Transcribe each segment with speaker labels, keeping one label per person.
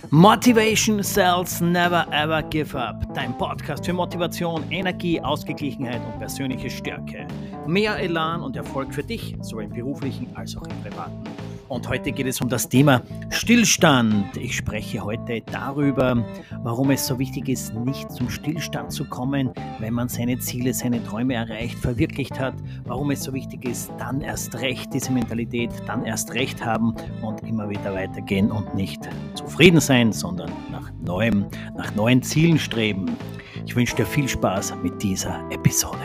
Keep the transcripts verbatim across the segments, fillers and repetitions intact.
Speaker 1: Motivation sells, never ever give up. Dein Podcast für Motivation, Energie, Ausgeglichenheit und persönliche Stärke. Mehr Elan und Erfolg für dich, sowohl im beruflichen als auch im privaten. Und heute geht es um das Thema Stillstand. Ich spreche heute darüber, warum es so wichtig ist, nicht zum Stillstand zu kommen, wenn man seine Ziele, seine Träume erreicht, verwirklicht hat. Warum es so wichtig ist, dann erst recht diese Mentalität, dann erst recht haben und immer wieder weitergehen und nicht zufrieden sein, sondern nach neuem, nach neuen Zielen streben. Ich wünsche dir viel Spaß mit dieser Episode.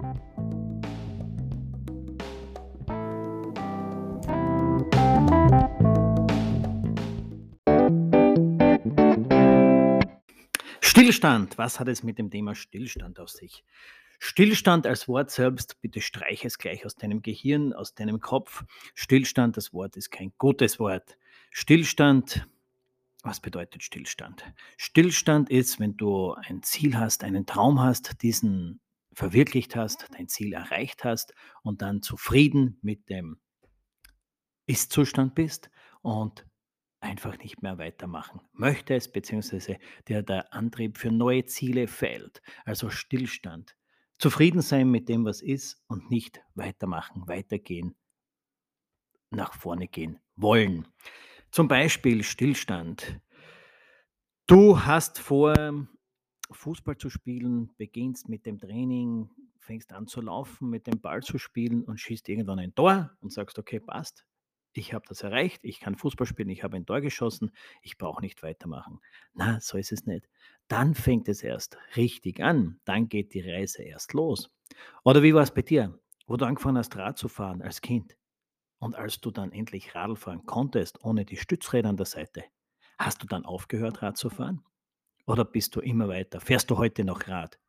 Speaker 1: Stillstand. Was hat es mit dem Thema Stillstand auf sich? Stillstand als Wort selbst, bitte streich es gleich aus deinem Gehirn, aus deinem Kopf. Stillstand, das Wort ist kein gutes Wort. Stillstand, was bedeutet Stillstand? Stillstand ist, wenn du ein Ziel hast, einen Traum hast, diesen verwirklicht hast, dein Ziel erreicht hast und dann zufrieden mit dem Ist-Zustand bist und einfach nicht mehr weitermachen möchtest, beziehungsweise dir der Antrieb für neue Ziele fehlt. Also Stillstand. Zufrieden sein mit dem, was ist und nicht weitermachen, weitergehen, nach vorne gehen wollen. Zum Beispiel Stillstand. Du hast vor, Fußball zu spielen, beginnst mit dem Training, fängst an zu laufen, mit dem Ball zu spielen und schießt irgendwann ein Tor und sagst, okay, passt. Ich habe das erreicht, ich kann Fußball spielen, ich habe ein Tor geschossen, ich brauche nicht weitermachen. Na, so ist es nicht. Dann fängt es erst richtig an, dann geht die Reise erst los. Oder wie war es bei dir, wo du angefangen hast, Rad zu fahren als Kind und als du dann endlich Radl fahren konntest, ohne die Stützräder an der Seite, hast du dann aufgehört, Rad zu fahren? Oder bist du immer weiter? Fährst du heute noch Rad?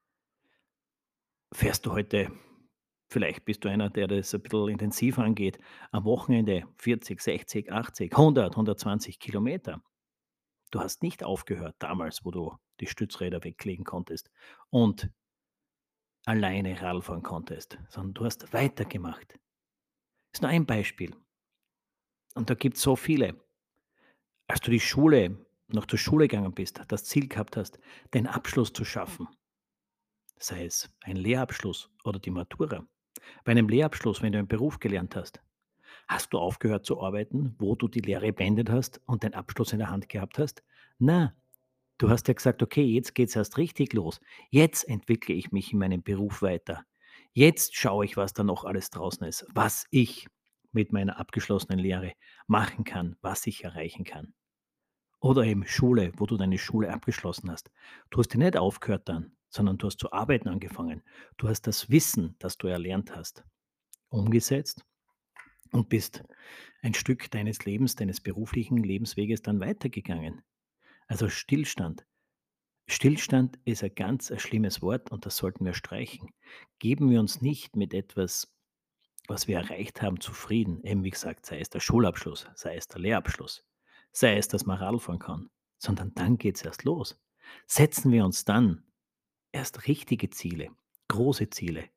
Speaker 1: Fährst du heute vielleicht bist du einer, der das ein bisschen intensiver angeht, am Wochenende vierzig, sechzig, achtzig, hundert, hundertzwanzig Kilometer. Du hast nicht aufgehört damals, wo du die Stützräder weglegen konntest und alleine Radl fahren konntest, sondern du hast weitergemacht. Ist nur ein Beispiel. Und da gibt's so viele. Als du die Schule noch zur Schule gegangen bist, das Ziel gehabt hast, den Abschluss zu schaffen, sei es ein Lehrabschluss oder die Matura. Bei einem Lehrabschluss, wenn du einen Beruf gelernt hast, hast du aufgehört zu arbeiten, wo du die Lehre beendet hast und den Abschluss in der Hand gehabt hast? Na, du hast ja gesagt: „Okay, jetzt geht's erst richtig los. Jetzt entwickle ich mich in meinem Beruf weiter. Jetzt schaue ich, was da noch alles draußen ist, was ich mit meiner abgeschlossenen Lehre machen kann, was ich erreichen kann.“ Oder eben Schule, wo du deine Schule abgeschlossen hast. Du hast ja nicht aufgehört dann, sondern du hast zu arbeiten angefangen. Du hast das Wissen, das du erlernt hast, umgesetzt und bist ein Stück deines Lebens, deines beruflichen Lebensweges dann weitergegangen. Also Stillstand. Stillstand ist ein ganz ein schlimmes Wort und das sollten wir streichen. Geben wir uns nicht mit etwas, was wir erreicht haben, zufrieden. Eben wie gesagt, sei es der Schulabschluss, sei es der Lehrabschluss, sei es, dass man Radl fahren kann, sondern dann geht's erst los. Setzen wir uns dann erst richtige Ziele, große Ziele.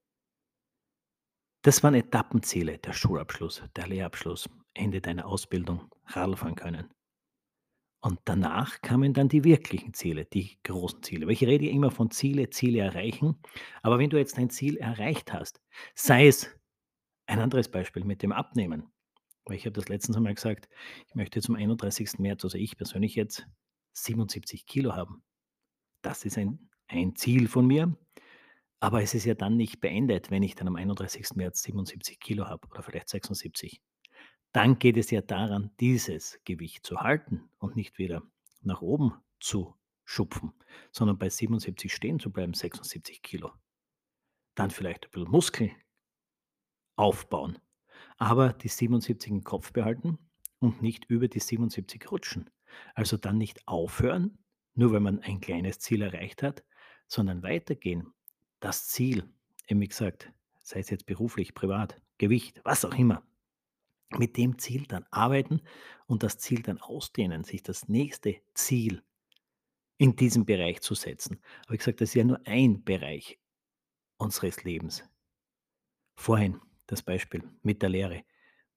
Speaker 1: Das waren Etappenziele, der Schulabschluss, der Lehrabschluss, Ende deiner Ausbildung, Radl fahren können. Und danach kamen dann die wirklichen Ziele, die großen Ziele. Weil ich rede ja immer von Ziele, Ziele erreichen. Aber wenn du jetzt ein Ziel erreicht hast, sei es ein anderes Beispiel mit dem Abnehmen. Weil ich habe das letztens einmal gesagt, ich möchte zum einunddreißigsten März, also ich persönlich jetzt, siebenundsiebzig Kilo haben. Das ist ein, ein Ziel von mir. Aber es ist ja dann nicht beendet, wenn ich dann am einunddreißigsten März siebenundsiebzig Kilo habe oder vielleicht sechsundsiebzig. Dann geht es ja daran, dieses Gewicht zu halten und nicht wieder nach oben zu schupfen, sondern bei siebenundsiebzig stehen zu bleiben, sechsundsiebzig Kilo. Dann vielleicht ein bisschen Muskeln aufbauen, aber die siebenundsiebzig im Kopf behalten und nicht über die siebenundsiebzig rutschen. Also dann nicht aufhören, nur weil man ein kleines Ziel erreicht hat, sondern weitergehen. Das Ziel, eben wie gesagt, sei es jetzt beruflich, privat, Gewicht, was auch immer, mit dem Ziel dann arbeiten und das Ziel dann ausdehnen, sich das nächste Ziel in diesem Bereich zu setzen. Aber wie gesagt, das ist ja nur ein Bereich unseres Lebens. Vorhin das Beispiel mit der Lehre.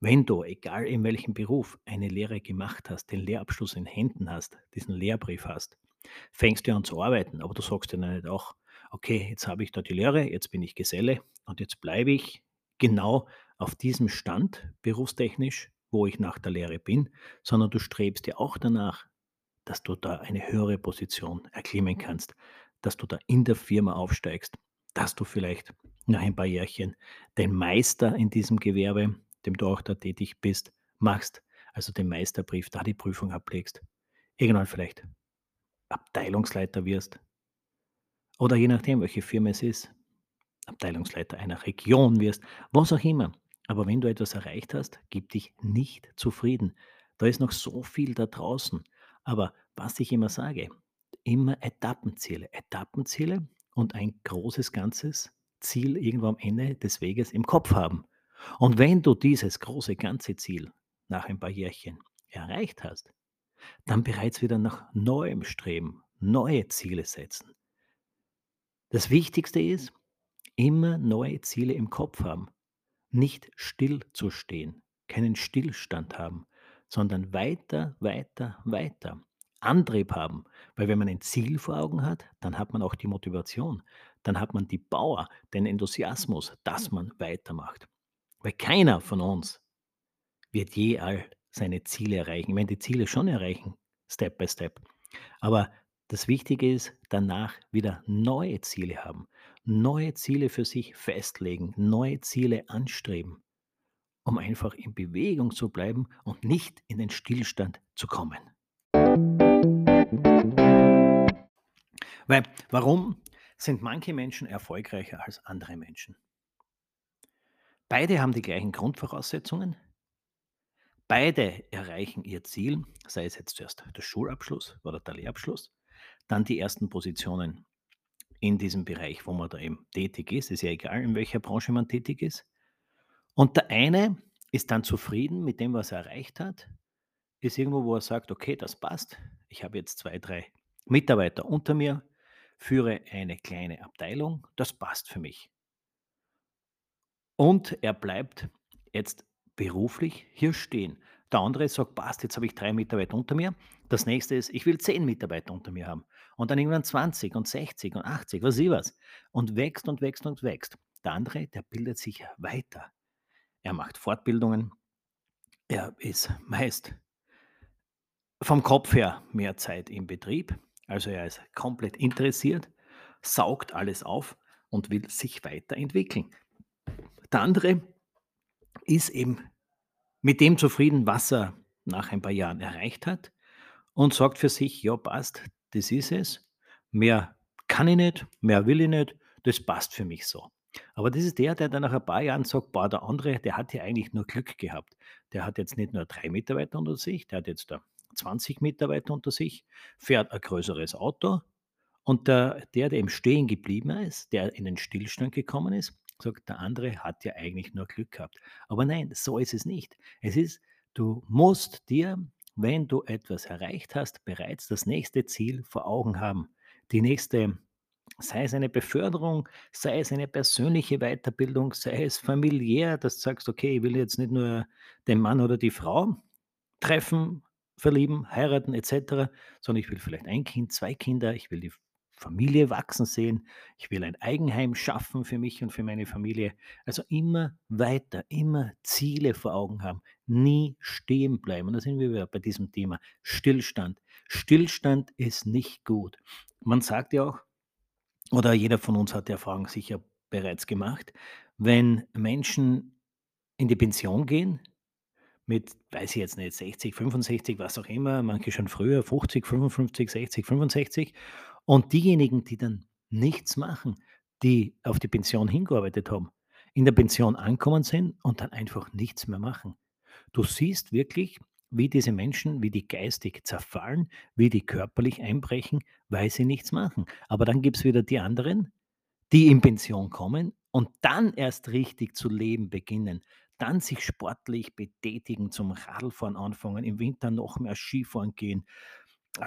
Speaker 1: Wenn du, egal in welchem Beruf, eine Lehre gemacht hast, den Lehrabschluss in Händen hast, diesen Lehrbrief hast, fängst du an zu arbeiten, aber du sagst dir dann nicht auch: „Okay, jetzt habe ich da die Lehre, jetzt bin ich Geselle und jetzt bleibe ich genau auf diesem Stand berufstechnisch, wo ich nach der Lehre bin“, sondern du strebst ja auch danach, dass du da eine höhere Position erklimmen kannst, dass du da in der Firma aufsteigst, dass du vielleicht nach ein paar Jährchen den Meister in diesem Gewerbe, dem du auch da tätig bist, machst, also den Meisterbrief, da die Prüfung ablegst, irgendwann vielleicht Abteilungsleiter wirst oder je nachdem, welche Firma es ist, Abteilungsleiter einer Region wirst, was auch immer. Aber wenn du etwas erreicht hast, gib dich nicht zufrieden. Da ist noch so viel da draußen. Aber was ich immer sage, immer Etappenziele. Etappenziele und ein großes ganzes Ziel irgendwo am Ende des Weges im Kopf haben. Und wenn du dieses große ganze Ziel nach ein paar Jährchen erreicht hast, dann bereits wieder nach neuem streben, neue Ziele setzen. Das Wichtigste ist, immer neue Ziele im Kopf haben, nicht still zu stehen, keinen Stillstand haben, sondern weiter, weiter, weiter. Antrieb haben, weil wenn man ein Ziel vor Augen hat, dann hat man auch die Motivation, dann hat man die Power, den Enthusiasmus, dass man weitermacht. Weil keiner von uns wird je all seine Ziele erreichen. Ich meine, die Ziele schon erreichen, Step by Step. Aber das Wichtige ist, danach wieder neue Ziele haben, neue Ziele für sich festlegen, neue Ziele anstreben, um einfach in Bewegung zu bleiben und nicht in den Stillstand zu kommen. Weil, warum sind manche Menschen erfolgreicher als andere Menschen? Beide haben die gleichen Grundvoraussetzungen, beide erreichen ihr Ziel, sei es jetzt zuerst der Schulabschluss oder der Lehrabschluss, dann die ersten Positionen in diesem Bereich, wo man da eben tätig ist. Ist ja egal, in welcher Branche man tätig ist. Und der eine ist dann zufrieden mit dem, was er erreicht hat, ist irgendwo, wo er sagt: „Okay, das passt. Ich habe jetzt zwei, drei Mitarbeiter unter mir, führe eine kleine Abteilung. Das passt für mich.“ Und er bleibt jetzt beruflich hier stehen. Der andere sagt: „Passt, jetzt habe ich drei Mitarbeiter unter mir. Das nächste ist, ich will zehn Mitarbeiter unter mir haben.“ Und dann irgendwann zwanzig und sechzig und achtzig, was weiß ich was. Und wächst und wächst und wächst. Der andere, der bildet sich weiter. Er macht Fortbildungen. Er ist meist vom Kopf her mehr Zeit im Betrieb. Also, er ist komplett interessiert, saugt alles auf und will sich weiterentwickeln. Der andere ist eben mit dem zufrieden, was er nach ein paar Jahren erreicht hat und sagt für sich: „Ja, passt, das ist es. Mehr kann ich nicht, mehr will ich nicht, das passt für mich so.“ Aber das ist der, der dann nach ein paar Jahren sagt: „Boah, der andere, der hat ja eigentlich nur Glück gehabt. Der hat jetzt nicht nur drei Mitarbeiter unter sich, der hat jetzt da zwanzig Mitarbeiter unter sich, fährt ein größeres Auto.“ Und der der, der im Stehen geblieben ist, der in den Stillstand gekommen ist, sagt, der andere hat ja eigentlich nur Glück gehabt. Aber nein, so ist es nicht. Es ist, du musst dir, wenn du etwas erreicht hast, bereits das nächste Ziel vor Augen haben. Die nächste, sei es eine Beförderung, sei es eine persönliche Weiterbildung, sei es familiär, dass du sagst: „Okay, ich will jetzt nicht nur den Mann oder die Frau treffen, verlieben, heiraten et cetera, sondern ich will vielleicht ein Kind, zwei Kinder, ich will die Familie wachsen sehen, ich will ein Eigenheim schaffen für mich und für meine Familie. Also immer weiter, immer Ziele vor Augen haben, nie stehen bleiben. Und da sind wir wieder bei diesem Thema Stillstand. Stillstand ist nicht gut. Man sagt ja auch, oder jeder von uns hat die Erfahrung sicher bereits gemacht, wenn Menschen in die Pension gehen, mit, weiß ich jetzt nicht, sechzig, fünfundsechzig, was auch immer, manche schon früher, fünfzig, fünfundfünfzig, sechzig, fünfundsechzig. Und diejenigen, die dann nichts machen, die auf die Pension hingearbeitet haben, in der Pension ankommen sind und dann einfach nichts mehr machen. Du siehst wirklich, wie diese Menschen, wie die geistig zerfallen, wie die körperlich einbrechen, weil sie nichts machen. Aber dann gibt es wieder die anderen, die in Pension kommen und dann erst richtig zu leben beginnen, dann sich sportlich betätigen, zum Radlfahren anfangen, im Winter noch mehr Skifahren gehen,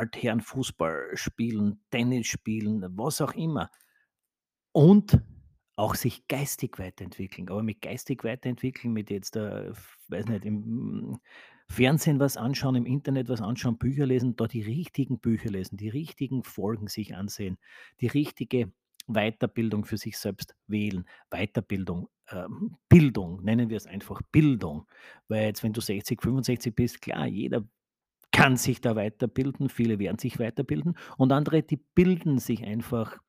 Speaker 1: Altherrenfußball spielen, Tennis spielen, was auch immer. Und auch sich geistig weiterentwickeln. Aber mit geistig weiterentwickeln, mit jetzt, äh, f weiß nicht, im Fernsehen was anschauen, im Internet was anschauen, Bücher lesen, da die richtigen Bücher lesen, die richtigen Folgen sich ansehen, die richtige Weiterbildung für sich selbst wählen. Weiterbildung, ähm, Bildung, nennen wir es einfach Bildung. Weil jetzt, wenn du sechzig, fünfundsechzig bist, klar, jeder kann sich da weiterbilden, viele werden sich weiterbilden und andere, die bilden sich einfach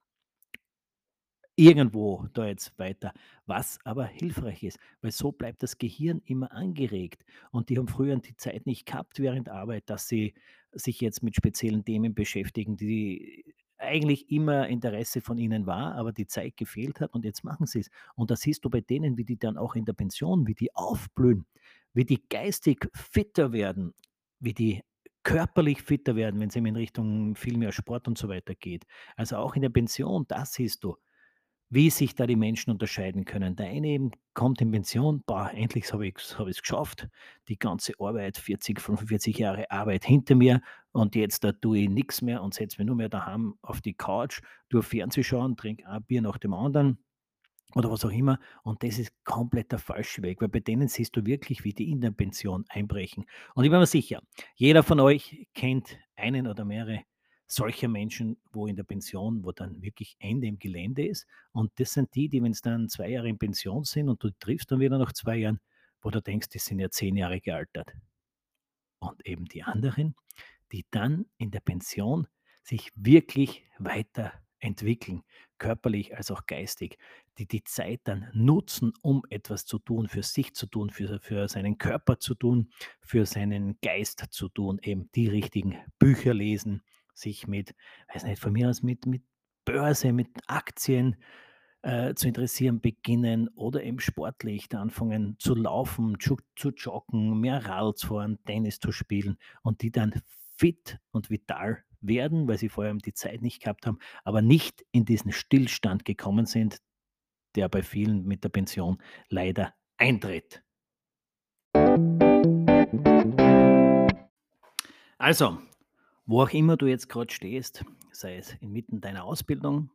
Speaker 1: irgendwo da jetzt weiter, was aber hilfreich ist, weil so bleibt das Gehirn immer angeregt. Und die haben früher die Zeit nicht gehabt während Arbeit, dass sie sich jetzt mit speziellen Themen beschäftigen, die eigentlich immer Interesse von ihnen war, aber die Zeit gefehlt hat und jetzt machen sie es. Und das siehst du bei denen, wie die dann auch in der Pension, wie die aufblühen, wie die geistig fitter werden, wie die körperlich fitter werden, wenn es eben in Richtung viel mehr Sport und so weiter geht. Also auch in der Pension, das siehst du, wie sich da die Menschen unterscheiden können. Der eine eben kommt in Pension: „Boah, endlich habe ich's habe ich's geschafft. Die ganze Arbeit, vierzig, fünfundvierzig Jahre Arbeit hinter mir und jetzt, da tue ich nix mehr und setze mich nur mehr daheim auf die Couch, tue Fernseh schauen, trinke ein Bier nach dem anderen.“ Oder was auch immer. Und das ist komplett der falsche Weg, weil bei denen siehst du wirklich, wie die in der Pension einbrechen. Und ich bin mir sicher, jeder von euch kennt einen oder mehrere solcher Menschen, wo in der Pension, wo dann wirklich Ende im Gelände ist. Und das sind die, die, wenn wenn's dann zwei Jahre in Pension sind und du triffst dann wieder nach zwei Jahren, wo du denkst, die sind ja zehn Jahre gealtert. Und eben die anderen, die dann in der Pension sich wirklich weiterentwickeln, körperlich als auch geistig, die die Zeit dann nutzen, um etwas zu tun, für sich zu tun, für für seinen Körper zu tun, für seinen Geist zu tun, eben die richtigen Bücher lesen, sich mit, weiß nicht, von mir aus mit mit Börse, mit Aktien, äh, zu interessieren beginnen oder eben sportlich da anfangen zu laufen, zu zu joggen, mehr Radl zu fahren, Tennis zu spielen und die dann fit und vital werden, weil sie vorher die Zeit nicht gehabt haben, aber nicht in diesen Stillstand gekommen sind, der bei vielen mit der Pension leider eintritt. Also, wo auch immer du jetzt gerade stehst, sei es inmitten deiner Ausbildung,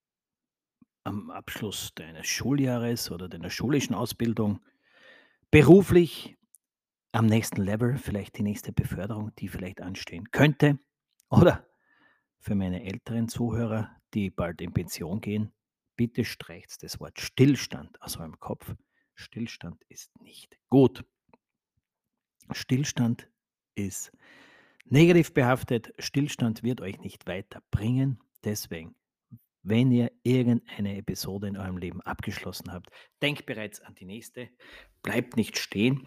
Speaker 1: am Abschluss deines Schuljahres oder deiner schulischen Ausbildung, beruflich am nächsten Level, vielleicht die nächste Beförderung, die vielleicht anstehen könnte, oder für meine älteren Zuhörer, die bald in Pension gehen, bitte streicht das Wort Stillstand aus eurem Kopf. Stillstand ist nicht gut. Stillstand ist negativ behaftet. Stillstand wird euch nicht weiterbringen. Deswegen, wenn ihr irgendeine Episode in eurem Leben abgeschlossen habt, denkt bereits an die nächste. Bleibt nicht stehen,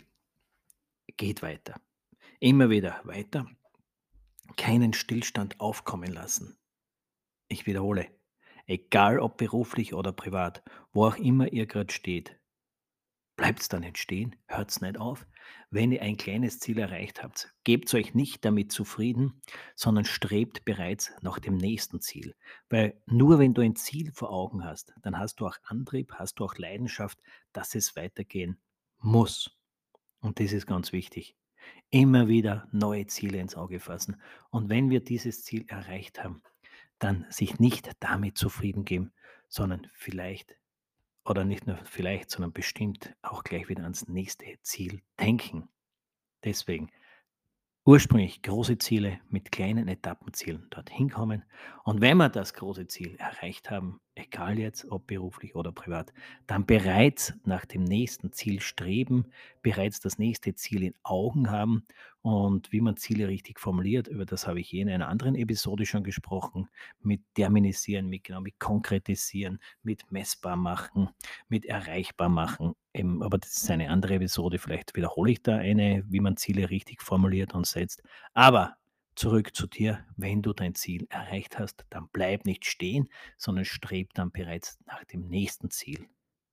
Speaker 1: geht weiter. Immer wieder weiter. Keinen Stillstand aufkommen lassen. Ich wiederhole, egal ob beruflich oder privat, wo auch immer ihr gerade steht, bleibt's da nicht stehen, hört's nicht auf. Wenn ihr ein kleines Ziel erreicht habt, gebt euch nicht damit zufrieden, sondern strebt bereits nach dem nächsten Ziel. Weil nur wenn du ein Ziel vor Augen hast, dann hast du auch Antrieb, hast du auch Leidenschaft, dass es weitergehen muss. Und das ist ganz wichtig. Immer wieder neue Ziele ins Auge fassen. Und wenn wir dieses Ziel erreicht haben, dann sich nicht damit zufrieden geben, sondern vielleicht oder nicht nur vielleicht, sondern bestimmt auch gleich wieder ans nächste Ziel denken. Deswegen ursprünglich große Ziele mit kleinen Etappenzielen dorthin kommen. Und wenn wir das große Ziel erreicht haben, egal jetzt ob beruflich oder privat, dann bereits nach dem nächsten Ziel streben, bereits das nächste Ziel in Augen haben. Und wie man Ziele richtig formuliert, über das habe ich je in einer anderen Episode schon gesprochen, mit terminisieren, mit, genau, mit konkretisieren, mit messbar machen, mit erreichbar machen. Eben, aber das ist eine andere Episode. Vielleicht wiederhole ich da eine, wie man Ziele richtig formuliert und setzt. Aber zurück zu dir. Wenn du dein Ziel erreicht hast, dann bleib nicht stehen, sondern streb dann bereits nach dem nächsten Ziel.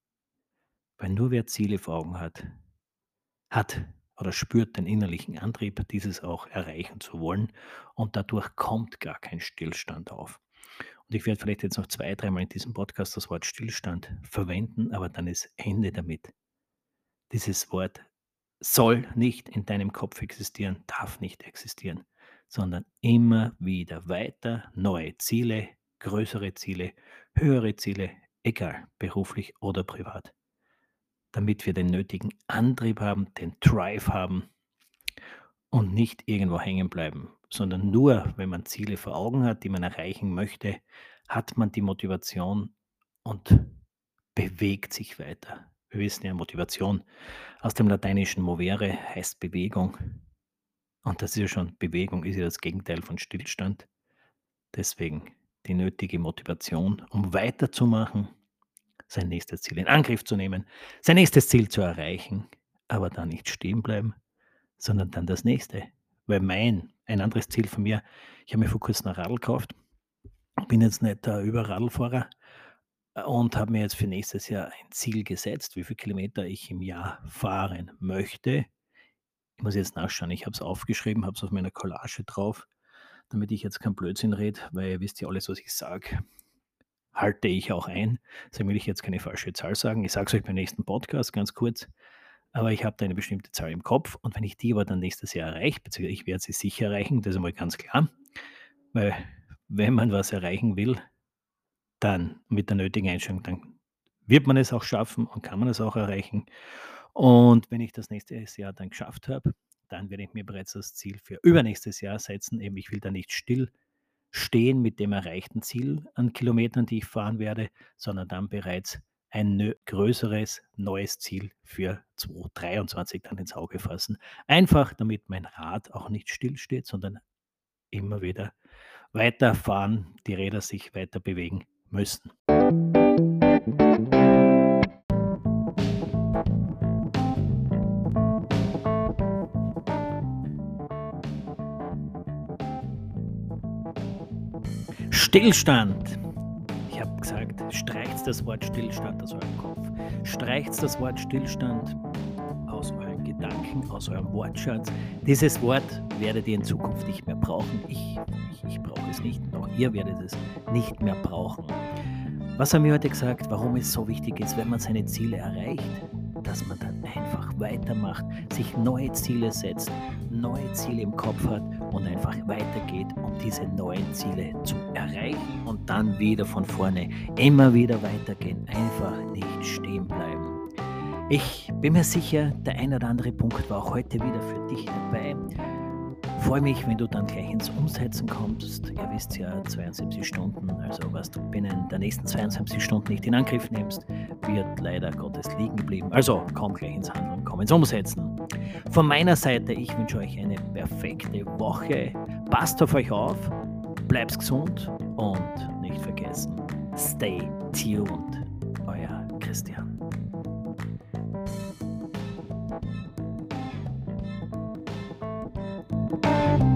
Speaker 1: Weil nur wer Ziele vor Augen hat, hat oder spürt den innerlichen Antrieb, dieses auch erreichen zu wollen. Und dadurch kommt gar kein Stillstand auf. Und ich werde vielleicht jetzt noch zwei, dreimal in diesem Podcast das Wort Stillstand verwenden, aber dann ist Ende damit. Dieses Wort soll nicht in deinem Kopf existieren, darf nicht existieren, sondern immer wieder weiter neue Ziele, größere Ziele, höhere Ziele, egal, beruflich oder privat, damit wir den nötigen Antrieb haben, den Drive haben und nicht irgendwo hängen bleiben, sondern nur, wenn man Ziele vor Augen hat, die man erreichen möchte, hat man die Motivation und bewegt sich weiter. Wir wissen ja, Motivation aus dem lateinischen movere heißt Bewegung. Und das ist ja schon Bewegung ist ja das Gegenteil von Stillstand. Deswegen die nötige Motivation, um weiterzumachen, sein nächstes Ziel in Angriff zu nehmen, sein nächstes Ziel zu erreichen, aber dann nicht stehen bleiben, sondern dann das nächste. Weil mein ein anderes Ziel von mir, ich habe mir vor Kurzem ein Radl gekauft, bin jetzt nicht der Über-Radlfahrer, äh, und habe mir jetzt für nächstes Jahr ein Ziel gesetzt, wie viel Kilometer ich im Jahr fahren möchte. Ich muss jetzt nachschauen, ich habe es aufgeschrieben, habe es auf meiner Collage drauf, damit ich jetzt keinen Blödsinn rede, weil ihr wisst ja alles, was ich sage, halte ich auch ein. Deswegen will ich jetzt keine falsche Zahl sagen. Ich sage es euch beim nächsten Podcast ganz kurz, aber ich habe da eine bestimmte Zahl im Kopf und wenn ich die aber dann nächstes Jahr erreiche, beziehungsweise ich werde sie sicher erreichen, das ist einmal ganz klar, weil wenn man was erreichen will, dann mit der nötigen Einstellung, dann wird man es auch schaffen und kann man es auch erreichen. Und wenn ich das nächste Jahr dann geschafft habe, dann werde ich mir bereits das Ziel für übernächstes Jahr setzen. Eben, ich will da nicht still stehen mit dem erreichten Ziel an Kilometern, die ich fahren werde, sondern dann bereits ein nö größeres neues Ziel für zwanzig dreiundzwanzig dann ins Auge fassen. Einfach damit mein Rad auch nicht stillsteht, sondern immer wieder weiterfahren, die Räder sich weiter bewegen müssen. Stillstand. Ich habe gesagt, streicht das Wort Stillstand aus eurem Kopf. Streicht das Wort Stillstand aus euren Gedanken, aus eurem Wortschatz. Dieses Wort werdet ihr in Zukunft nicht mehr brauchen. Ich, ich, ich brauche es nicht. Auch ihr werdet es nicht mehr brauchen. Was haben wir heute gesagt, warum es so wichtig ist, wenn man seine Ziele erreicht, dass man dann einfach weitermacht, sich neue Ziele setzt, neue Ziele im Kopf hat und einfach weitergeht, um diese neuen Ziele zu erreichen und dann wieder von vorne immer wieder weitergehen, einfach nicht stehen bleiben. Ich bin mir sicher, der ein oder andere Punkt war auch heute wieder für dich dabei. Freue mich, wenn du dann gleich ins Umsetzen kommst. Ihr wisst ja, zweiundsiebzig Stunden, also was du binnen der nächsten zweiundsiebzig Stunden nicht in Angriff nimmst, wird leider Gottes liegen geblieben. Also komm gleich ins Handeln, komm ins Umsetzen. Von meiner Seite, ich wünsche euch eine perfekte Woche. Passt auf euch auf, bleibt gesund und nicht vergessen, stay tuned. Euer Christian. Thank you.